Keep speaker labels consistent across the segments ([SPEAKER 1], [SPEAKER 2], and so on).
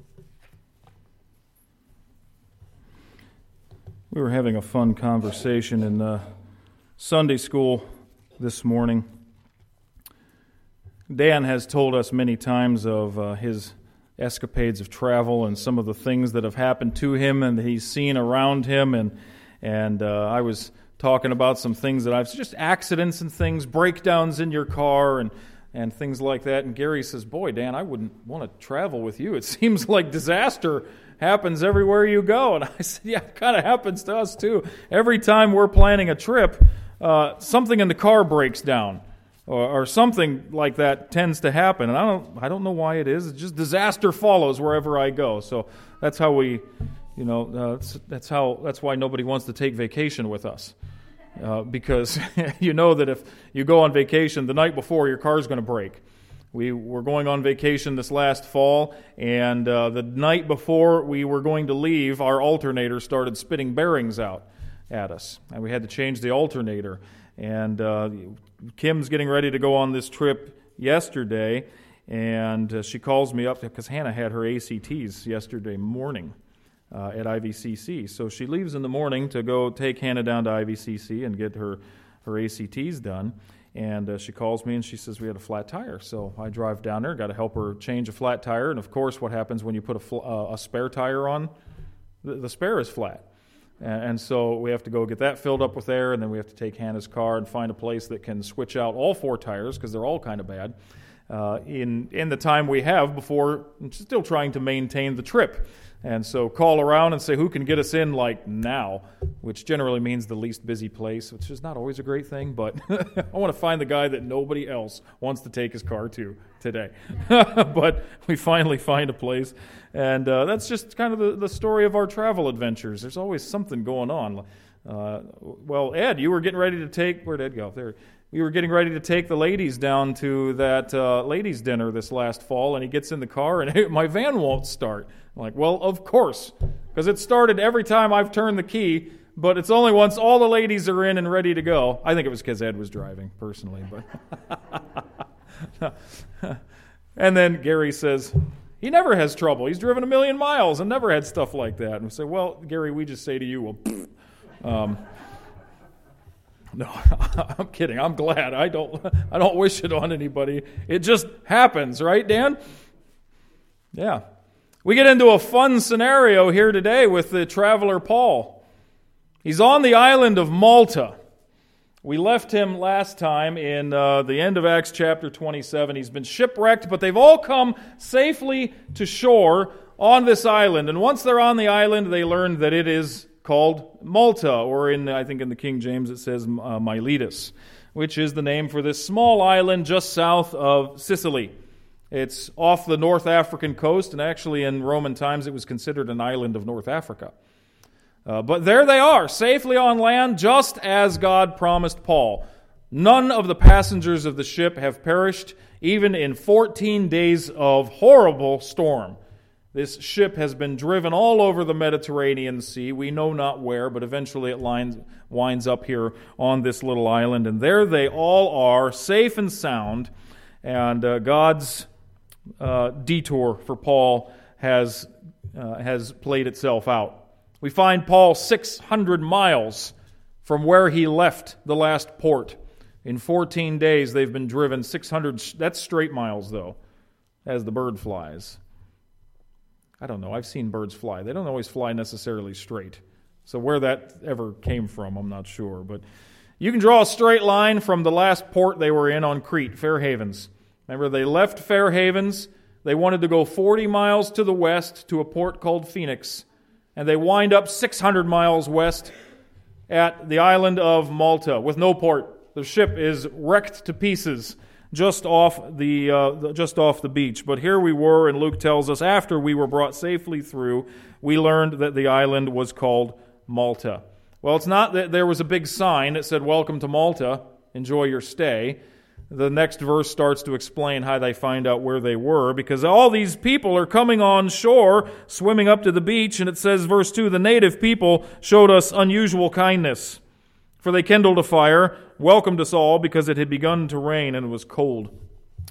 [SPEAKER 1] We were having a fun conversation in Sunday school this morning. Dan has told us many times of his escapades of travel and some of the things that have happened to him and that he's seen around him. And I was talking about some things that I've just accidents and things, breakdowns in your car and things like that. And Gary says, "Boy, Dan, I wouldn't want to travel with you. It seems like disaster happens everywhere you go." And I said, "Yeah, it kind of happens to us too. Every time we're planning a trip, something in the car breaks down, or something like that tends to happen. And I don't know why it is. It's just disaster follows wherever I go. So that's how we, that's why nobody wants to take vacation with us." Because you know that if you go on vacation the night before, your car's going to break. We were going on vacation this last fall, and the night before we were going to leave, our alternator started spitting bearings out at us, and we had to change the alternator. And Kim's getting ready to go on this trip yesterday, and she calls me up because Hannah had her ACTs yesterday morning at IVCC. So she leaves in the morning to go take Hannah down to IVCC and get her ACTs done. And she calls me and she says, "We had a flat tire." So I drive down there, got to help her change a flat tire. And of course, what happens when you put a spare tire on? The spare is flat. And so we have to go get that filled up with air, and then we have to take Hannah's car and find a place that can switch out all four tires because they're all kind of bad in the time we have before still trying to maintain the trip. And so call around and say, who can get us in like now, which generally means the least busy place, which is not always a great thing, but I want to find the guy that nobody else wants to take his car to today. But we finally find a place, and that's just kind of the story of our travel adventures. There's always something going on. Well, Ed, you were getting ready to take, where'd Ed go? There. We were getting ready to take the ladies down to that ladies' dinner this last fall, and he gets in the car, and "Hey, my van won't start." I'm like, "Well, of course, because it started every time I've turned the key, but it's only once all the ladies are in and ready to go." I think it was because Ed was driving, personally. But and then Gary says, he never has trouble. He's driven 1 million miles and never had stuff like that. And we say, "Well, Gary, we just say to you, well, no, I'm kidding. I'm glad. I don't wish it on anybody. It just happens, right, Dan?" Yeah. We get into a fun scenario here today with the traveler Paul. He's on the island of Malta. We left him last time in the end of Acts chapter 27. He's been shipwrecked, but they've all come safely to shore on this island. And once they're on the island, they learn that it is called Malta, or I think in the King James it says Miletus, which is the name for this small island just south of Sicily. It's off the North African coast, and actually in Roman times it was considered an island of North Africa. But there they are, safely on land, just as God promised Paul. None of the passengers of the ship have perished, even in 14 days of horrible storm. This ship has been driven all over the Mediterranean Sea. We know not where, but eventually it winds up here on this little island. And there they all are, safe and sound. And God's detour for Paul has played itself out. We find Paul 600 miles from where he left the last port. In 14 days, they've been driven 600. That's straight miles, though, as the bird flies. I don't know. I've seen birds fly. They don't always fly necessarily straight. So where that ever came from, I'm not sure. But you can draw a straight line from the last port they were in on Crete, Fair Havens. Remember, they left Fair Havens. They wanted to go 40 miles to the west to a port called Phoenix. And they wind up 600 miles west at the island of Malta with no port. The ship is wrecked to pieces just off the beach. But here we were, and Luke tells us, after we were brought safely through, we learned that the island was called Malta. Well, it's not that there was a big sign that said, "Welcome to Malta, enjoy your stay." The next verse starts to explain how they find out where they were, because all these people are coming on shore, swimming up to the beach, and it says, verse 2, "The native people showed us unusual kindness, for they kindled a fire, welcomed us all, because it had begun to rain and it was cold."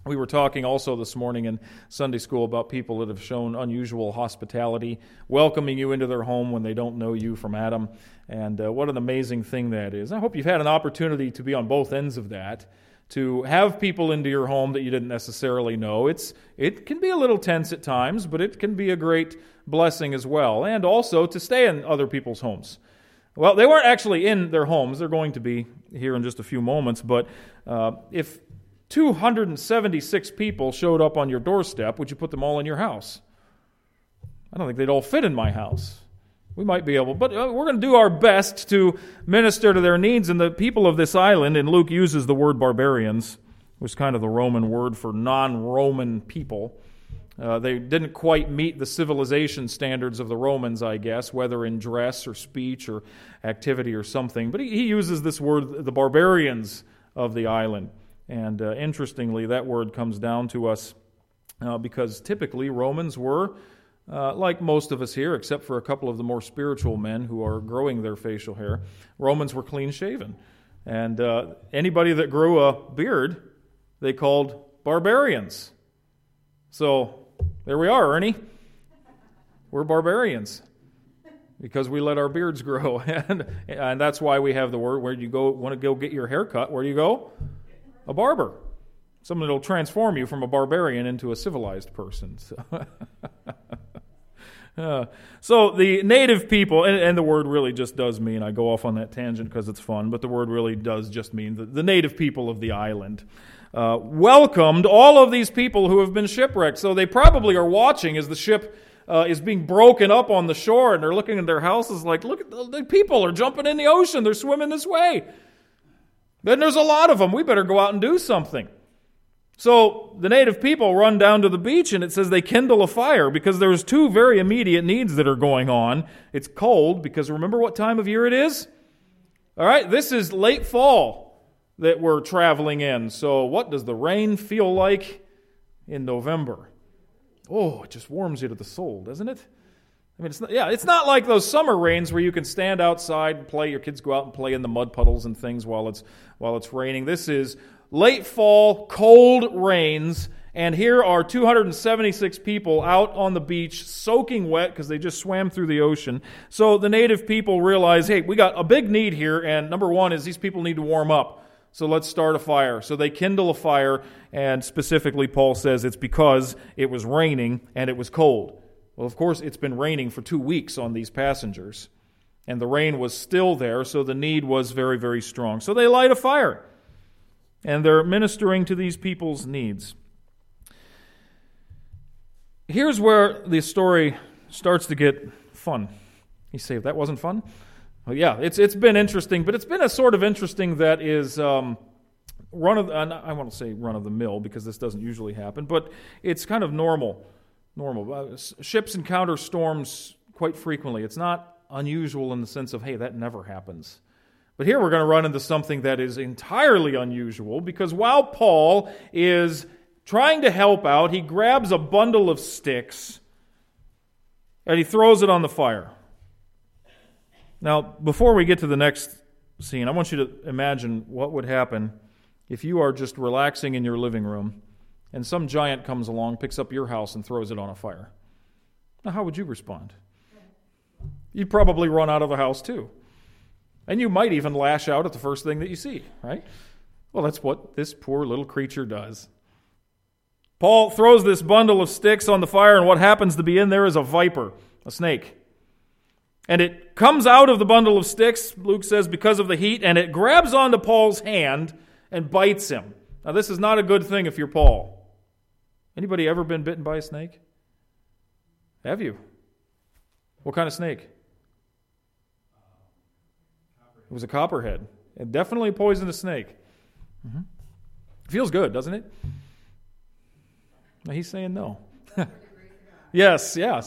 [SPEAKER 1] We were talking also this morning in Sunday school about people that have shown unusual hospitality, welcoming you into their home when they don't know you from Adam, and what an amazing thing that is. I hope you've had an opportunity to be on both ends of that, to have people into your home that you didn't necessarily know. It can be a little tense at times, but it can be a great blessing as well, and also to stay in other people's homes. Well, they weren't actually in their homes. They're going to be here in just a few moments, but if 276 people showed up on your doorstep, would you put them all in your house? I don't think they'd all fit in my house. We might be able, but we're going to do our best to minister to their needs. And the people of this island, and Luke uses the word barbarians, which is kind of the Roman word for non-Roman people. They didn't quite meet the civilization standards of the Romans, I guess, whether in dress or speech or activity or something. But he uses this word, the barbarians of the island. And interestingly, that word comes down to us because typically Romans were, like most of us here, except for a couple of the more spiritual men who are growing their facial hair, Romans were clean-shaven. And anybody that grew a beard, they called barbarians. So there we are, Ernie. We're barbarians because we let our beards grow. And that's why we have the word, where you go, want to go get your hair cut, where do you go? A barber. Someone that will transform you from a barbarian into a civilized person. So the native people, and the word really just does mean, I go off on that tangent because it's fun, but the word really does just mean the native people of the island welcomed all of these people who have been shipwrecked. So they probably are watching as the ship is being broken up on the shore, and they're looking at their houses like, look, the people are jumping in the ocean. They're swimming this way. Then there's a lot of them. We better go out and do something. So the native people run down to the beach, and it says they kindle a fire because there's two very immediate needs that are going on. It's cold because remember what time of year it is? All right, this is late fall that we're traveling in. So what does the rain feel like in November? Oh, it just warms you to the soul, doesn't it? I mean, it's not like those summer rains where you can stand outside and play. Your kids go out and play in the mud puddles and things while it's raining. This is late fall, cold rains, and here are 276 people out on the beach soaking wet because they just swam through the ocean. So the native people realize, hey, we got a big need here, and number one is these people need to warm up. So let's start a fire. So they kindle a fire, and specifically Paul says it's because it was raining and it was cold. Well, of course, it's been raining for 2 weeks on these passengers, and the rain was still there, so the need was very, very strong. So they light a fire, and they're ministering to these people's needs. Here's where the story starts to get fun. You say, that wasn't fun? Well, yeah, it's been interesting, but it's been a sort of interesting that is I won't say run of the mill because this doesn't usually happen, but it's kind of normal. Ships encounter storms quite frequently. It's not unusual in the sense of, hey, that never happens. But here we're going to run into something that is entirely unusual because while Paul is trying to help out, he grabs a bundle of sticks and he throws it on the fire. Now, before we get to the next scene, I want you to imagine what would happen if you are just relaxing in your living room and some giant comes along, picks up your house, and throws it on a fire. Now, how would you respond? You'd probably run out of the house, too. And you might even lash out at the first thing that you see, right? Well, that's what this poor little creature does. Paul throws this bundle of sticks on the fire, and what happens to be in there is a viper, a snake. And it comes out of the bundle of sticks, Luke says, because of the heat, and it grabs onto Paul's hand and bites him. Now, this is not a good thing if you're Paul. Anybody ever been bitten by a snake? Have you? What kind of snake? It was a copperhead. And definitely a poisonous snake. Mm-hmm. Feels good, doesn't it? Now, he's saying no. Yes. Yeah.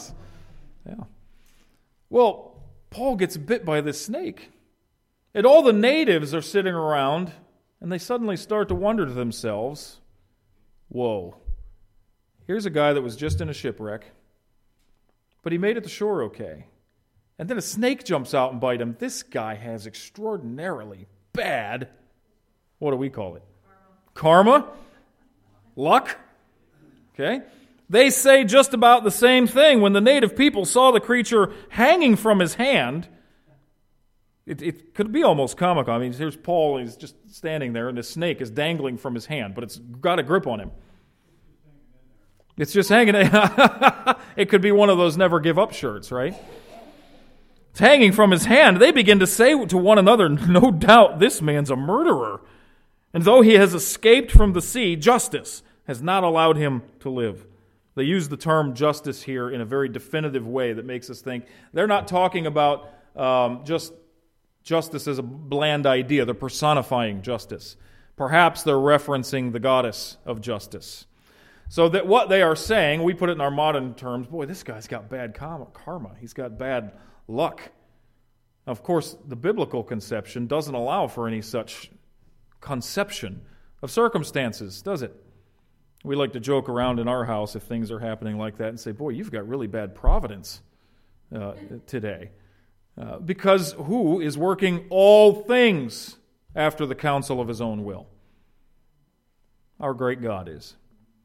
[SPEAKER 1] Well, Paul gets bit by this snake. And all the natives are sitting around, and they suddenly start to wonder to themselves, whoa, here's a guy that was just in a shipwreck, but he made it to shore okay. And then a snake jumps out and bites him. This guy has extraordinarily bad, what do we call it? Karma? Luck? Okay? They say just about the same thing. When the native people saw the creature hanging from his hand, it could be almost comical. I mean, here's Paul, he's just standing there, and the snake is dangling from his hand, but it's got a grip on him. It's just hanging. It could be one of those never give up shirts, right? It's hanging from his hand. They begin to say to one another, no doubt this man's a murderer. And though he has escaped from the sea, justice has not allowed him to live. They use the term justice here in a very definitive way that makes us think they're not talking about just justice as a bland idea. They're personifying justice. Perhaps they're referencing the goddess of justice. So that what they are saying, we put it in our modern terms, boy, this guy's got bad karma. He's got bad luck. Now, of course, the biblical conception doesn't allow for any such conception of circumstances, does it? We like to joke around in our house if things are happening like that and say, boy, you've got really bad providence today. Because who is working all things after the counsel of his own will? Our great God is.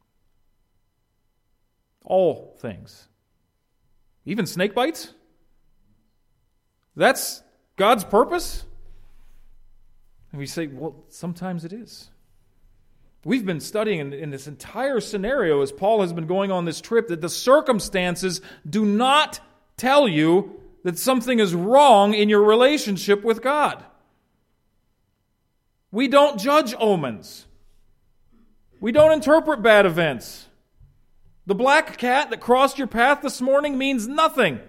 [SPEAKER 1] All things. Even snake bites? That's God's purpose? And we say, well, sometimes it is. We've been studying in this entire scenario as Paul has been going on this trip that the circumstances do not tell you that something is wrong in your relationship with God. We don't judge omens. We don't interpret bad events. The black cat that crossed your path this morning means nothing.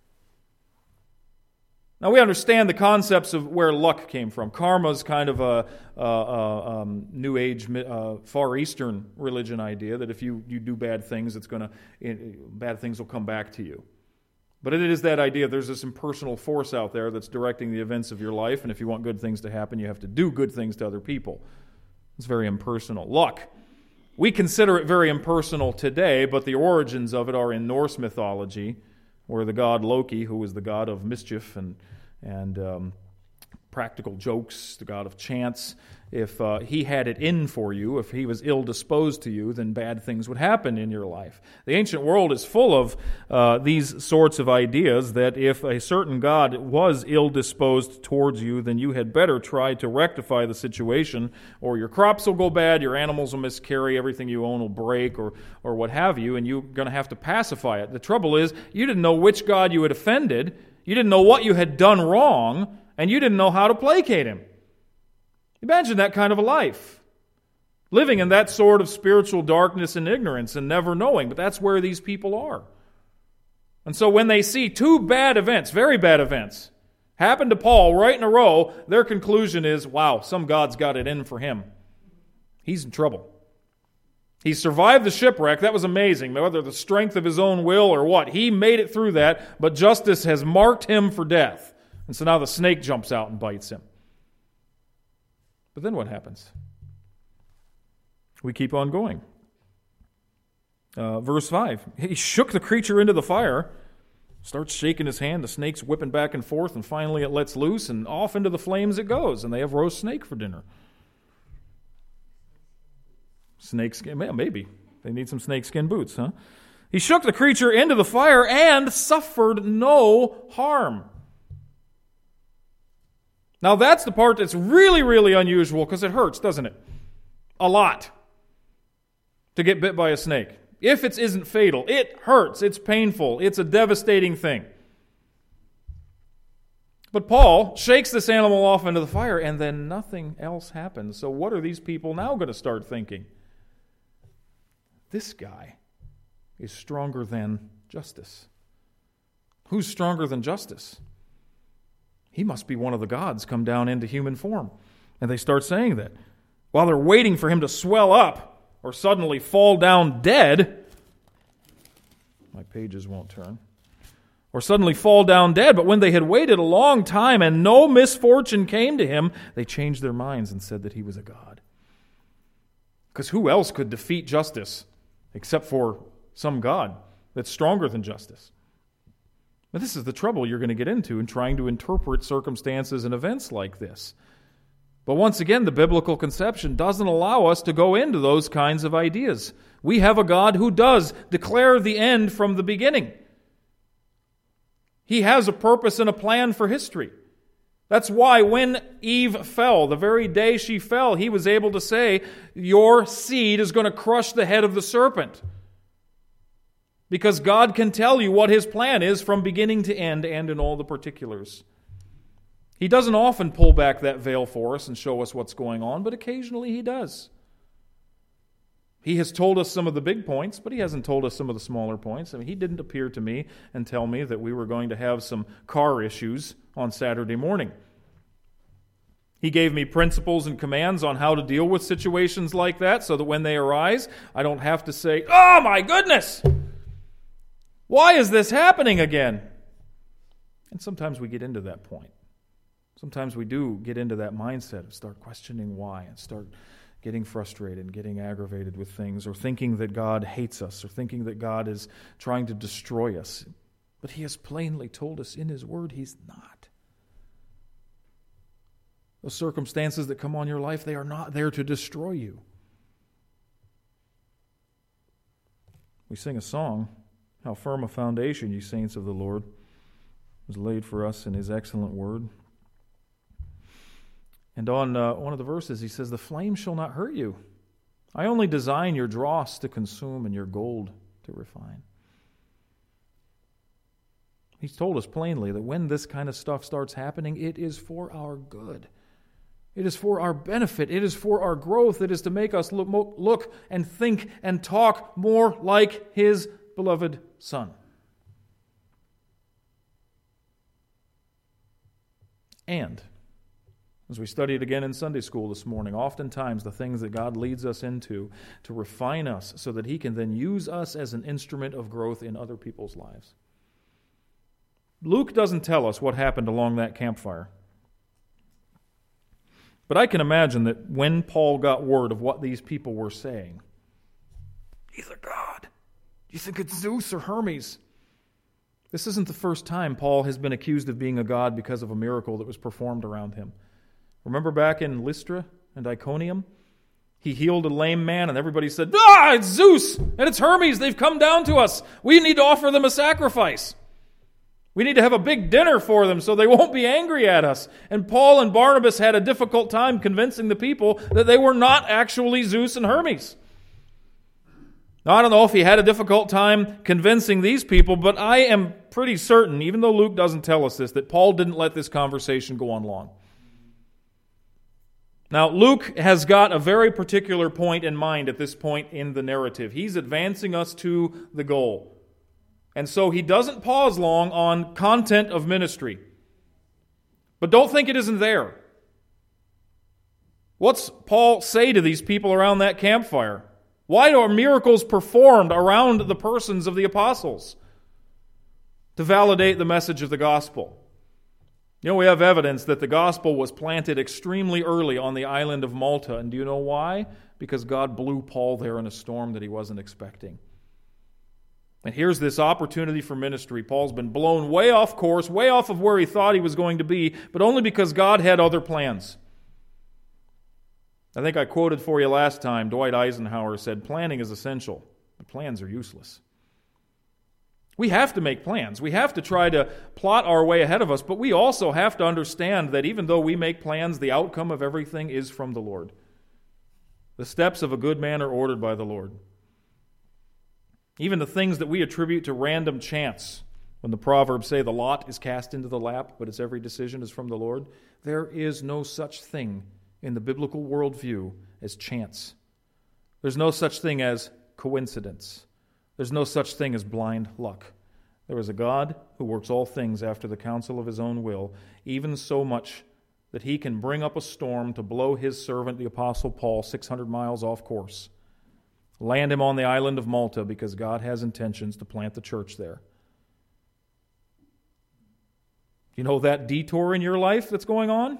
[SPEAKER 1] Now, we understand the concepts of where luck came from. Karma is kind of a New Age, Far Eastern religion idea that if you do bad things, bad things will come back to you. But it is that idea there's this impersonal force out there that's directing the events of your life, and if you want good things to happen, you have to do good things to other people. It's very impersonal. Luck. We consider it very impersonal today, but the origins of it are in Norse mythology, where the god Loki, who was the god of mischief and practical jokes, the god of chance, if he had it in for you, if he was ill-disposed to you, then bad things would happen in your life. The ancient world is full of these sorts of ideas that if a certain god was ill-disposed towards you, then you had better try to rectify the situation, or your crops will go bad, your animals will miscarry, everything you own will break, or what have you, and you're going to have to pacify it. The trouble is, you didn't know which god you had offended, you didn't know what you had done wrong, and you didn't know how to placate him. Imagine that kind of a life. Living in that sort of spiritual darkness and ignorance and never knowing. But that's where these people are. And so when they see two bad events, very bad events, happen to Paul right in a row, their conclusion is, wow, some God's got it in for him. He's in trouble. He survived the shipwreck. That was amazing. Whether the strength of his own will or what, he made it through that, but justice has marked him for death. And so now the snake jumps out and bites him. But then what happens? We keep on going. Verse 5. He shook the creature into the fire, starts shaking his hand, the snake's whipping back and forth, and finally it lets loose, and off into the flames it goes, and they have roast snake for dinner. Snakeskin, maybe. They need some snakeskin boots, huh? He shook the creature into the fire and suffered no harm. Now that's the part that's really, really unusual because it hurts, doesn't it? A lot to get bit by a snake. If it isn't fatal, it hurts, it's painful, it's a devastating thing. But Paul shakes this animal off into the fire and then nothing else happens. So what are these people now going to start thinking? This guy is stronger than justice. Who's stronger than justice? He must be one of the gods come down into human form. And they start saying that. While they're waiting for him to swell up or suddenly fall down dead, my pages won't turn, or suddenly fall down dead, but when they had waited a long time and no misfortune came to him, they changed their minds and said that he was a god. Because who else could defeat justice except for some god that's stronger than justice? But this is the trouble you're going to get into in trying to interpret circumstances and events like this. But once again, the biblical conception doesn't allow us to go into those kinds of ideas. We have a God who does declare the end from the beginning. He has a purpose and a plan for history. That's why when Eve fell, the very day she fell, he was able to say, your seed is going to crush the head of the serpent. Because God can tell you what his plan is from beginning to end and in all the particulars. He doesn't often pull back that veil for us and show us what's going on, but occasionally he does. He has told us some of the big points, but he hasn't told us some of the smaller points. I mean, he didn't appear to me and tell me that we were going to have some car issues on Saturday morning. He gave me principles and commands on how to deal with situations like that so that when they arise, I don't have to say, oh my goodness, why is this happening again? And sometimes we get into that point. Sometimes we do get into that mindset of start questioning why and start getting frustrated and getting aggravated with things, or thinking that God hates us, or thinking that God is trying to destroy us. But he has plainly told us in his word he's not. Those circumstances that come on your life, they are not there to destroy you. We sing a song, how firm a foundation, ye saints of the Lord, was laid for us in his excellent word. And on one of the verses, he says, the flame shall not hurt you. I only design your dross to consume and your gold to refine. He's told us plainly that when this kind of stuff starts happening, it is for our good. It is for our benefit. It is for our growth. It is to make us look and think and talk more like his beloved Son. And as we studied again in Sunday school this morning, oftentimes the things that God leads us into to refine us so that he can then use us as an instrument of growth in other people's lives. Luke doesn't tell us what happened along that campfire. But I can imagine that when Paul got word of what these people were saying, he's a god. Do you think it's Zeus or Hermes? This isn't the first time Paul has been accused of being a god because of a miracle that was performed around him. Remember back in Lystra and Iconium? He healed a lame man and everybody said, it's Zeus and it's Hermes. They've come down to us. We need to offer them a sacrifice. We need to have a big dinner for them so they won't be angry at us. And Paul and Barnabas had a difficult time convincing the people that they were not actually Zeus and Hermes. Now, I don't know if he had a difficult time convincing these people, but I am pretty certain, even though Luke doesn't tell us this, that Paul didn't let this conversation go on long. Now, Luke has got a very particular point in mind at this point in the narrative. He's advancing us to the goal. And so he doesn't pause long on content of ministry. But don't think it isn't there. What's Paul say to these people around that campfire? Why are miracles performed around the persons of the apostles? To validate the message of the gospel. You know, we have evidence that the gospel was planted extremely early on the island of Malta. And do you know why? Because God blew Paul there in a storm that he wasn't expecting. And here's this opportunity for ministry. Paul's been blown way off course, way off of where he thought he was going to be, but only because God had other plans. I think I quoted for you last time, Dwight Eisenhower said, planning is essential, but plans are useless. We have to make plans. We have to try to plot our way ahead of us, but we also have to understand that even though we make plans, the outcome of everything is from the Lord. The steps of a good man are ordered by the Lord. Even the things that we attribute to random chance, when the Proverbs say the lot is cast into the lap, but its every decision is from the Lord, there is no such thing in the biblical worldview as chance. There's no such thing as coincidence. There's no such thing as blind luck. There is a God who works all things after the counsel of his own will, even so much that he can bring up a storm to blow his servant, the Apostle Paul, 600 miles off course. Land him on the island of Malta because God has intentions to plant the church there. You know that detour in your life that's going on?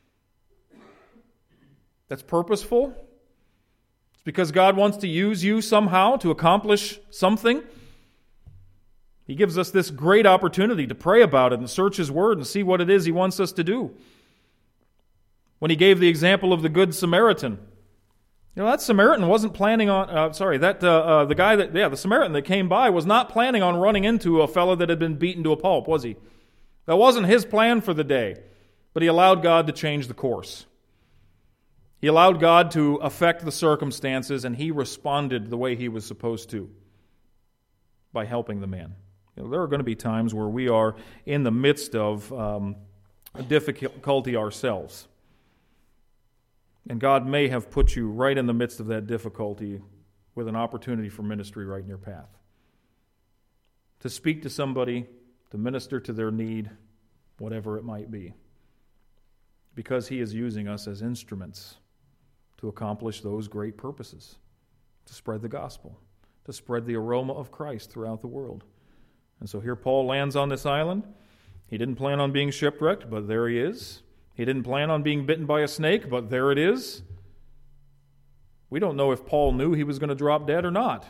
[SPEAKER 1] That's purposeful? It's because God wants to use you somehow to accomplish something. He gives us this great opportunity to pray about it and search his word and see what it is he wants us to do. When he gave the example of the Good Samaritan. That Samaritan wasn't planning on, the Samaritan that came by was not planning on running into a fellow that had been beaten to a pulp, was he? That wasn't his plan for the day, but he allowed God to change the course. He allowed God to affect the circumstances, and he responded the way he was supposed to by helping the man. There are going to be times where we are in the midst of a difficulty ourselves. And God may have put you right in the midst of that difficulty with an opportunity for ministry right in your path. To speak to somebody, to minister to their need, whatever it might be. Because he is using us as instruments to accomplish those great purposes. To spread the gospel. To spread the aroma of Christ throughout the world. And so here Paul lands on this island. He didn't plan on being shipwrecked, but there he is. He didn't plan on being bitten by a snake, but there it is. We don't know if Paul knew he was going to drop dead or not.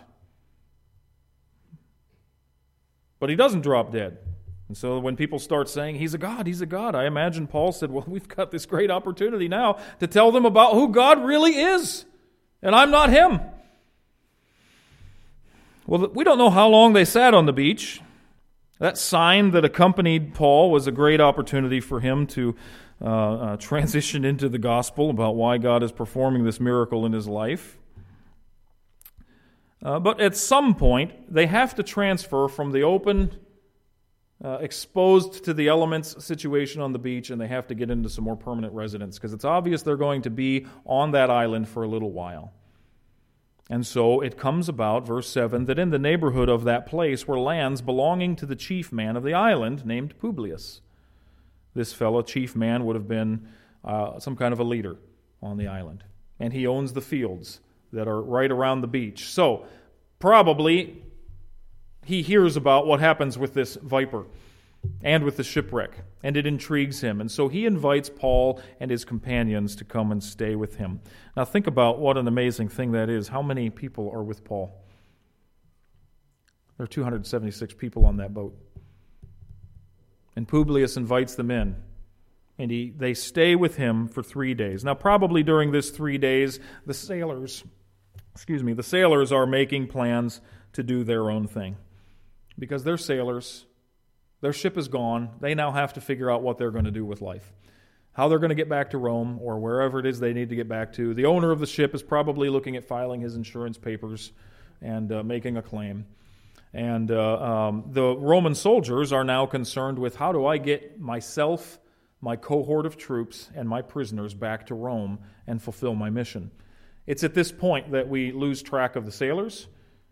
[SPEAKER 1] But he doesn't drop dead. And so when people start saying, he's a God, I imagine Paul said, well, we've got this great opportunity now to tell them about who God really is. And I'm not him. Well, we don't know how long they sat on the beach. That sign that accompanied Paul was a great opportunity for him to transition into the gospel about why God is performing this miracle in his life. But at some point, they have to transfer from the open, exposed to the elements situation on the beach, and they have to get into some more permanent residence, because it's obvious they're going to be on that island for a little while. And so it comes about, verse 7, that in the neighborhood of that place were lands belonging to the chief man of the island, named Publius. This fellow, chief man, would have been some kind of a leader on the island. And he owns the fields that are right around the beach. So, probably, he hears about what happens with this viper and with the shipwreck, and it intrigues him. And so he invites Paul and his companions to come and stay with him. Now think about what an amazing thing that is. How many people are with Paul? There are 276 people on that boat. And Publius invites them in, and they stay with him for 3 days. Now probably during this 3 days, the sailors are making plans to do their own thing. Because they're sailors, their ship is gone, they now have to figure out what they're going to do with life. How they're going to get back to Rome or wherever it is they need to get back to. The owner of the ship is probably looking at filing his insurance papers and making a claim. And the Roman soldiers are now concerned with, how do I get myself, my cohort of troops, and my prisoners back to Rome and fulfill my mission? It's at this point that we lose track of the sailors.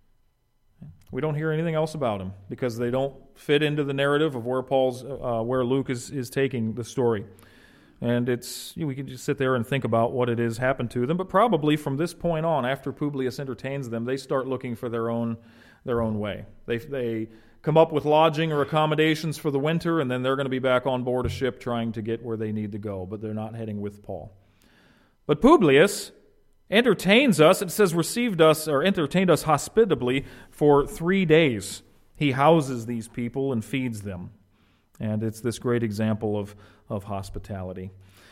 [SPEAKER 1] We don't hear anything else about them because they don't fit into the narrative of where Luke is taking the story. And we can just sit there and think about what it is happened to them. But probably from this point on, after Publius entertains them, they start looking for their own way. They come up with lodging or accommodations for the winter, and then they're going to be back on board a ship trying to get where they need to go. But they're not heading with Paul. But Publius entertains us, it says entertained us hospitably for 3 days. He houses these people and feeds them. And it's this great example of hospitality.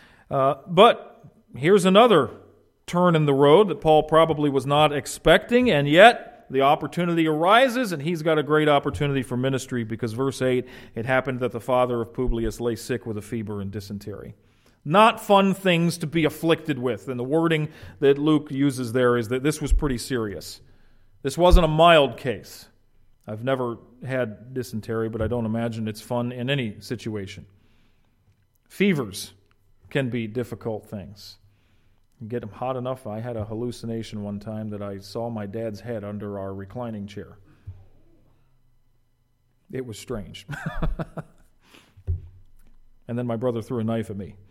[SPEAKER 1] But here's another turn in the road that Paul probably was not expecting, and yet the opportunity arises, and he's got a great opportunity for ministry, because verse 8, it happened that the father of Publius lay sick with a fever and dysentery. Not fun things to be afflicted with. And the wording that Luke uses there is that this was pretty serious. This wasn't a mild case. I've never had dysentery, but I don't imagine it's fun in any situation. Fevers can be difficult things. You get them hot enough. I had a hallucination one time that I saw my dad's head under our reclining chair. It was strange. And then my brother threw a knife at me.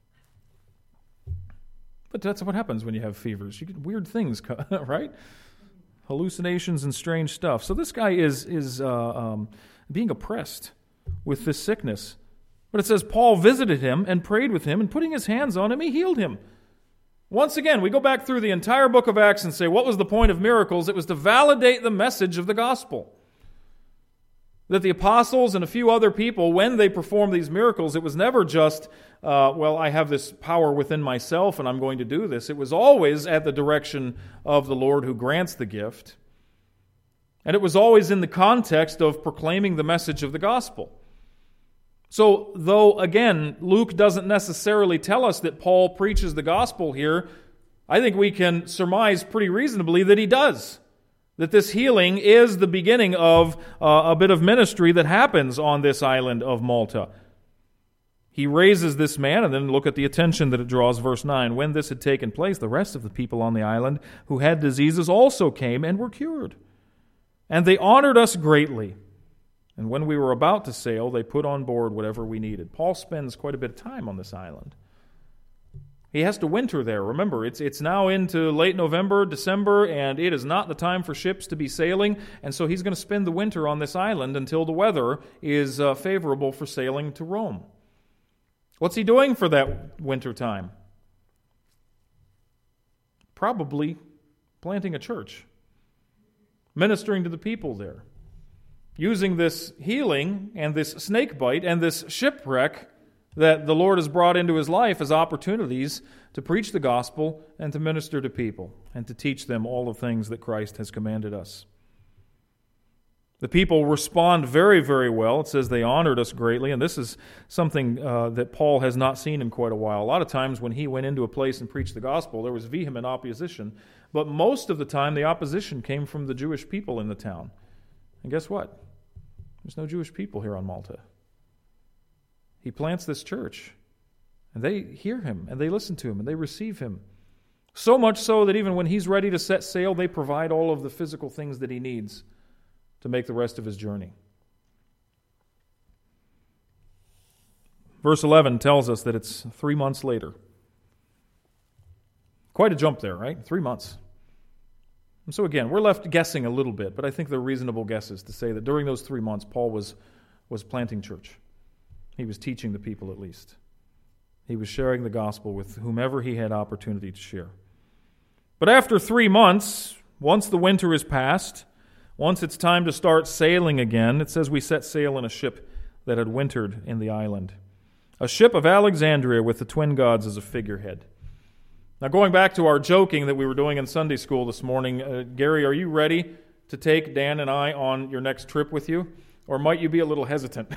[SPEAKER 1] But that's what happens when you have fevers. You get weird things, right? Hallucinations and strange stuff. So this guy is being oppressed with this sickness. But it says Paul visited him and prayed with him, and putting his hands on him, he healed him. Once again, we go back through the entire book of Acts and say, what was the point of miracles? It was to validate the message of the gospel. That the apostles and a few other people, when they performed these miracles, it was never just, I have this power within myself and I'm going to do this. It was always at the direction of the Lord who grants the gift. And it was always in the context of proclaiming the message of the gospel. So, though, again, Luke doesn't necessarily tell us that Paul preaches the gospel here, I think we can surmise pretty reasonably that he does. That this healing is the beginning of a bit of ministry that happens on this island of Malta. He raises this man, and then look at the attention that it draws, verse 9. When this had taken place, the rest of the people on the island who had diseases also came and were cured. And they honored us greatly. And when we were about to sail, they put on board whatever we needed. Paul spends quite a bit of time on this island. He has to winter there. Remember, it's now into late November, December, and it is not the time for ships to be sailing. And so he's going to spend the winter on this island until the weather is favorable for sailing to Rome. What's he doing for that winter time? Probably planting a church, ministering to the people there, using this healing and this snake bite and this shipwreck that the Lord has brought into his life as opportunities to preach the gospel and to minister to people and to teach them all the things that Christ has commanded us. The people respond very, very well. It says they honored us greatly, and this is something that Paul has not seen in quite a while. A lot of times when he went into a place and preached the gospel, there was vehement opposition, but most of the time the opposition came from the Jewish people in the town. And guess what? There's no Jewish people here on Malta. He plants this church, and they hear him, and they listen to him, and they receive him. So much so that even when he's ready to set sail, they provide all of the physical things that he needs to make the rest of his journey. Verse 11 tells us that it's 3 months later. Quite a jump there, right? 3 months. And so again, we're left guessing a little bit, but I think they're reasonable guesses to say that during those 3 months, Paul was planting church. He was teaching the people at least. He was sharing the gospel with whomever he had opportunity to share. But after 3 months, once the winter is past, once it's time to start sailing again, it says we set sail in a ship that had wintered in the island. A ship of Alexandria with the twin gods as a figurehead. Now going back to our joking that we were doing in Sunday school this morning, Gary, are you ready to take Dan and I on your next trip with you? Or might you be a little hesitant?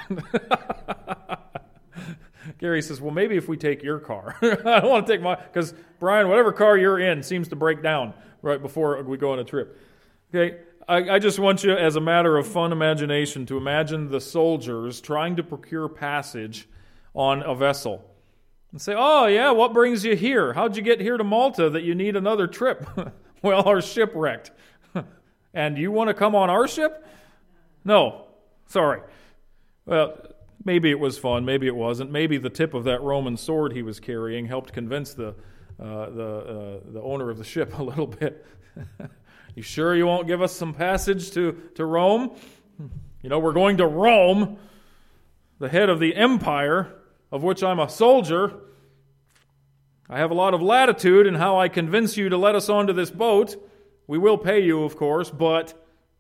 [SPEAKER 1] Gary says, well, maybe if we take your car. I don't want to take mine, because, Brian, whatever car you're in seems to break down right before we go on a trip. Okay, I just want you, as a matter of fun imagination, to imagine the soldiers trying to procure passage on a vessel. And say, oh, yeah, what brings you here? How'd you get here to Malta that you need another trip? Well, our ship wrecked. And you want to come on our ship? No. Sorry. Well, maybe it was fun, maybe it wasn't. Maybe the tip of that Roman sword he was carrying helped convince the owner of the ship a little bit. You sure you won't give us some passage to Rome? You know, we're going to Rome, the head of the empire, of which I'm a soldier. I have a lot of latitude in how I convince you to let us onto this boat. We will pay you, of course, but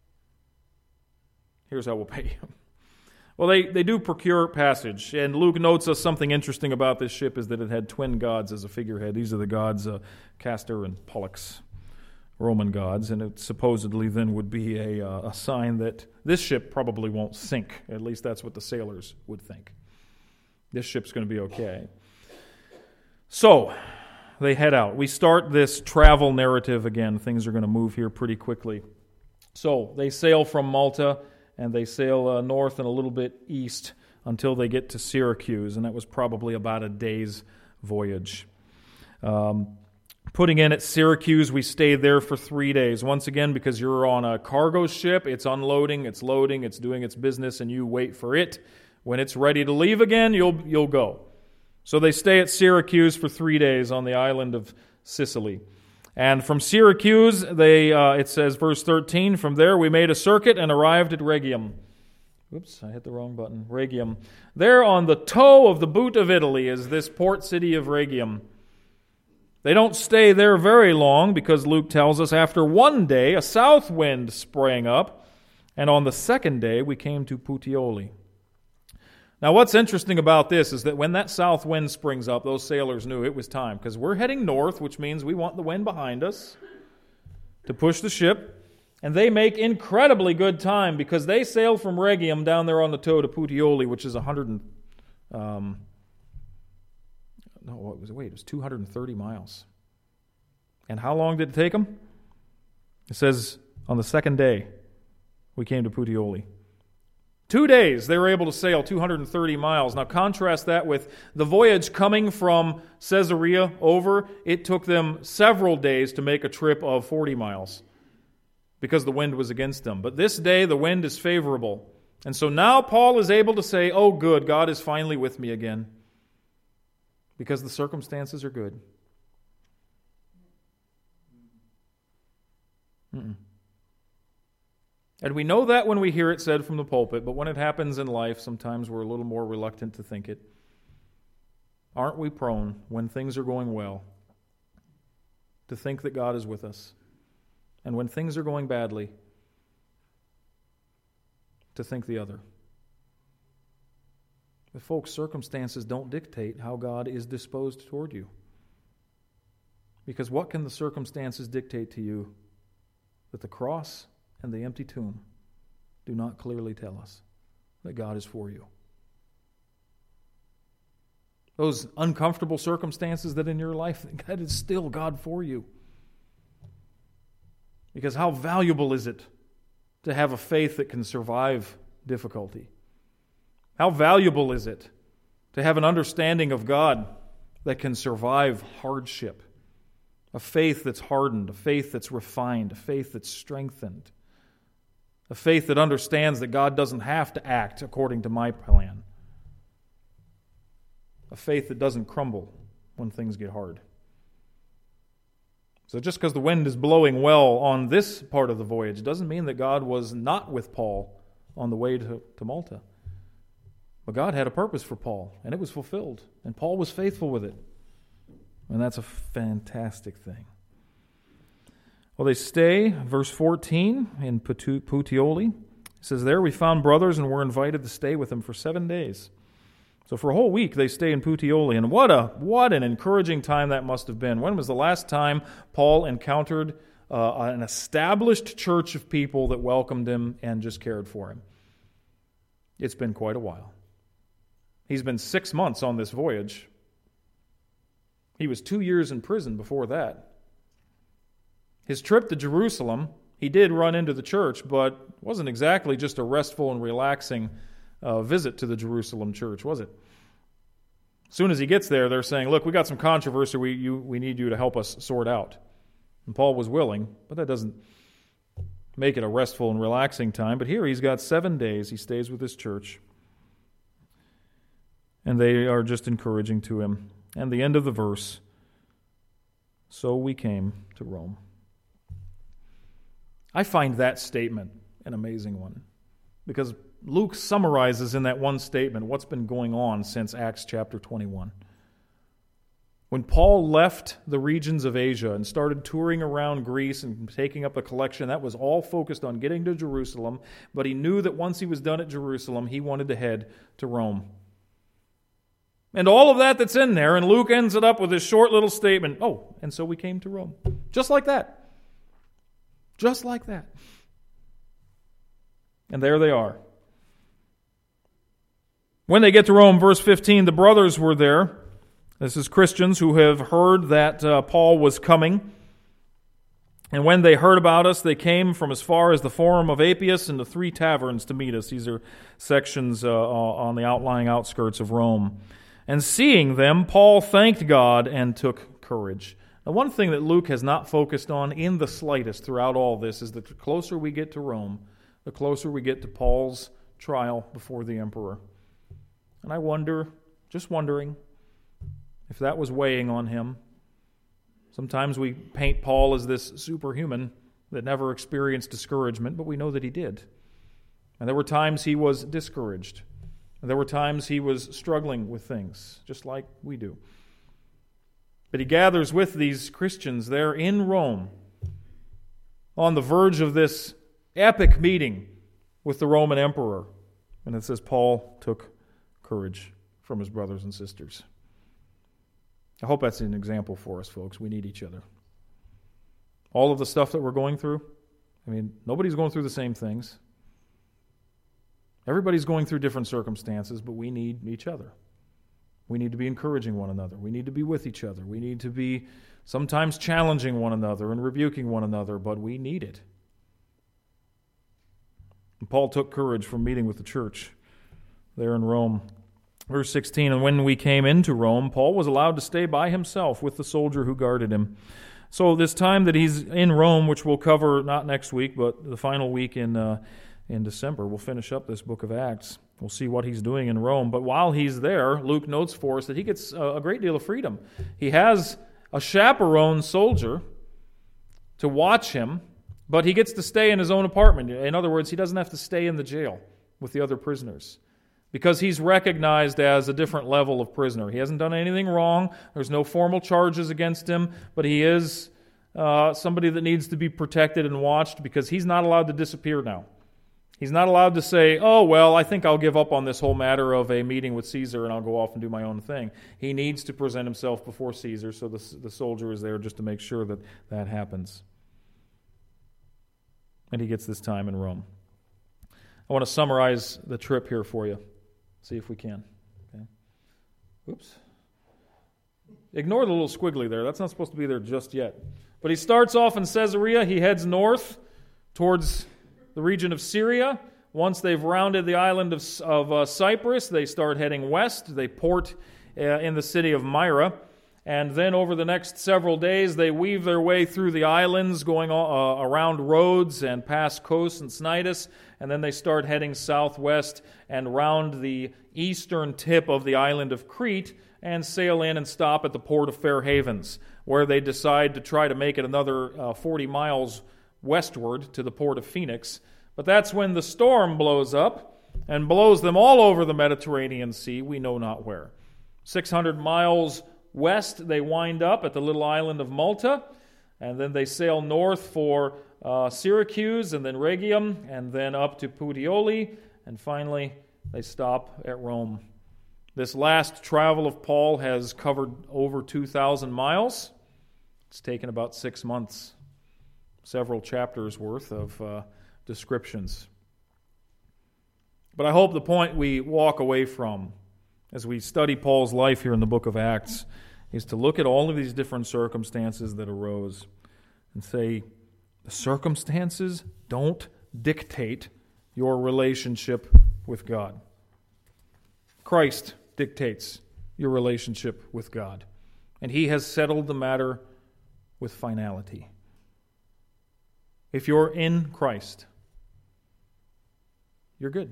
[SPEAKER 1] here's how we'll pay you. Well, they do procure passage, and Luke notes us something interesting about this ship is that it had twin gods as a figurehead. These are the gods Castor and Pollux, Roman gods, and it supposedly then would be a sign that this ship probably won't sink. At least that's what the sailors would think. This ship's going to be okay. So, they head out. We start this travel narrative again. Things are going to move here pretty quickly. So, they sail from Malta, and they sail north and a little bit east until they get to Syracuse, and that was probably about a day's voyage. Putting in at Syracuse, we stayed there for 3 days. Once again, because you're on a cargo ship, it's unloading, it's loading, it's doing its business, and you wait for it. When it's ready to leave again, you'll go. So they stay at Syracuse for 3 days on the island of Sicily. And from Syracuse, it says, verse 13, from there we made a circuit and arrived at Rhegium. Oops, I hit the wrong button. Rhegium. There on the toe of the boot of Italy is this port city of Rhegium. They don't stay there very long because Luke tells us after 1 day a south wind sprang up And on the second day, we came to Puteoli. Now, what's interesting about this is that when that south wind springs up, those sailors knew it was time, because we're heading north, which means we want the wind behind us to push the ship. And they make incredibly good time, because they sail from Rhegium down there on the toe to Puteoli, which is 230 miles. And how long did it take them? It says on the second day, we came to Puteoli. 2 days they were able to sail 230 miles. Now contrast that with the voyage coming from Caesarea over. It took them several days to make a trip of 40 miles because the wind was against them. But this day the wind is favorable. And so now Paul is able to say, oh good, God is finally with me again, because the circumstances are good. And we know that when we hear it said from the pulpit, but when it happens in life, sometimes we're a little more reluctant to think it. Aren't we prone, when things are going well, to think that God is with us? And when things are going badly, to think the other? But folks, circumstances don't dictate how God is disposed toward you. Because what can the circumstances dictate to you that the cross and the empty tomb do not clearly tell us that God is for you? Those uncomfortable circumstances that in your life, that is still God for you. Because how valuable is it to have a faith that can survive difficulty? How valuable is it to have an understanding of God that can survive hardship? A faith that's hardened, a faith that's refined, a faith that's strengthened. A faith that understands that God doesn't have to act according to my plan. A faith that doesn't crumble when things get hard. So just because the wind is blowing well on this part of the voyage doesn't mean that God was not with Paul on the way to Malta. But God had a purpose for Paul, and it was fulfilled. And Paul was faithful with it. And that's a fantastic thing. Well, they stay, verse 14, in Puteoli. It says, there we found brothers and were invited to stay with them for 7 days. So for a whole week they stay in Puteoli. And what an encouraging time that must have been. When was the last time Paul encountered an established church of people that welcomed him and just cared for him? It's been quite a while. He's been 6 months on this voyage. He was 2 years in prison before that. His trip to Jerusalem, he did run into the church, but wasn't exactly just a restful and relaxing visit to the Jerusalem church, was it? As soon as he gets there, they're saying, look, we got some controversy we need you to help us sort out. And Paul was willing, but that doesn't make it a restful and relaxing time. But here he's got 7 days. He stays with his church. And they are just encouraging to him. And the end of the verse, so we came to Rome. I find that statement an amazing one, because Luke summarizes in that one statement what's been going on since Acts chapter 21. When Paul left the regions of Asia and started touring around Greece and taking up a collection, that was all focused on getting to Jerusalem, but he knew that once he was done at Jerusalem, he wanted to head to Rome. And all of that's in there, and Luke ends it up with this short little statement, oh, and so we came to Rome. Just like that. Just like that. And there they are. When they get to Rome, verse 15, the brothers were there. This is Christians who have heard that Paul was coming. And when they heard about us, they came from as far as the Forum of Appius and the 3 taverns to meet us. These are sections on the outlying outskirts of Rome. And seeing them, Paul thanked God and took courage. Now, one thing that Luke has not focused on in the slightest throughout all this is that the closer we get to Rome, the closer we get to Paul's trial before the emperor. And I wonder, just wondering, if that was weighing on him. Sometimes we paint Paul as this superhuman that never experienced discouragement, but we know that he did. And there were times he was discouraged. And there were times he was struggling with things, just like we do. But he gathers with these Christians there in Rome on the verge of this epic meeting with the Roman emperor. And it says Paul took courage from his brothers and sisters. I hope that's an example for us, folks. We need each other. All of the stuff that we're going through, nobody's going through the same things. Everybody's going through different circumstances, but we need each other. We need to be encouraging one another. We need to be with each other. We need to be sometimes challenging one another and rebuking one another, but we need it. And Paul took courage from meeting with the church there in Rome. Verse 16, and when we came into Rome, Paul was allowed to stay by himself with the soldier who guarded him. So this time that he's in Rome, which we'll cover not next week, but the final week in December, we'll finish up this book of Acts. We'll see what he's doing in Rome. But while he's there, Luke notes for us that he gets a great deal of freedom. He has a chaperone soldier to watch him, but he gets to stay in his own apartment. In other words, he doesn't have to stay in the jail with the other prisoners, because he's recognized as a different level of prisoner. He hasn't done anything wrong. There's no formal charges against him, but he is somebody that needs to be protected and watched, because he's not allowed to disappear now. He's not allowed to say, oh, well, I think I'll give up on this whole matter of a meeting with Caesar and I'll go off and do my own thing. He needs to present himself before Caesar, so the soldier is there just to make sure that that happens. And he gets this time in Rome. I want to summarize the trip here for you. See if we can. Okay. Oops. Ignore the little squiggly there. That's not supposed to be there just yet. But he starts off in Caesarea. He heads north towards the region of Syria. Once they've rounded the island of Cyprus, they start heading west. They port in the city of Myra. And then over the next several days, they weave their way through the islands, going around Rhodes and past Kos and Cnidus. And then they start heading southwest and round the eastern tip of the island of Crete and sail in and stop at the port of Fair Havens, where they decide to try to make it another 40 miles westward to the port of Phoenix. But that's when the storm blows up and blows them all over the Mediterranean Sea, we know not where. 600 miles west, they wind up at the little island of Malta, and then they sail north for Syracuse, and then Rhegium, and then up to Puteoli, and finally they stop at Rome. This last travel of Paul has covered over 2,000 miles. It's taken about 6 months, several chapters worth of descriptions. But I hope the point we walk away from as we study Paul's life here in the book of Acts is to look at all of these different circumstances that arose and say, the circumstances don't dictate your relationship with God. Christ dictates your relationship with God, and He has settled the matter with finality. If you're in Christ, you're good.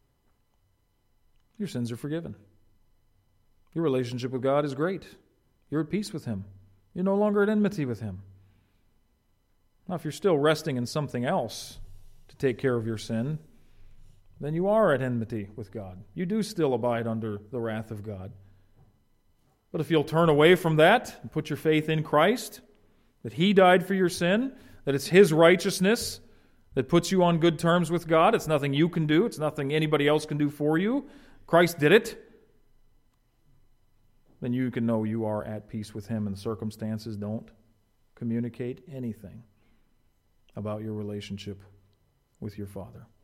[SPEAKER 1] Your sins are forgiven. Your relationship with God is great. You're at peace with Him. You're no longer at enmity with Him. Now, if you're still resting in something else to take care of your sin, then you are at enmity with God. You do still abide under the wrath of God. But if you'll turn away from that and put your faith in Christ, that He died for your sin, that it's His righteousness that puts you on good terms with God, it's nothing you can do, it's nothing anybody else can do for you, Christ did it, then you can know you are at peace with Him, and circumstances don't communicate anything about your relationship with your Father.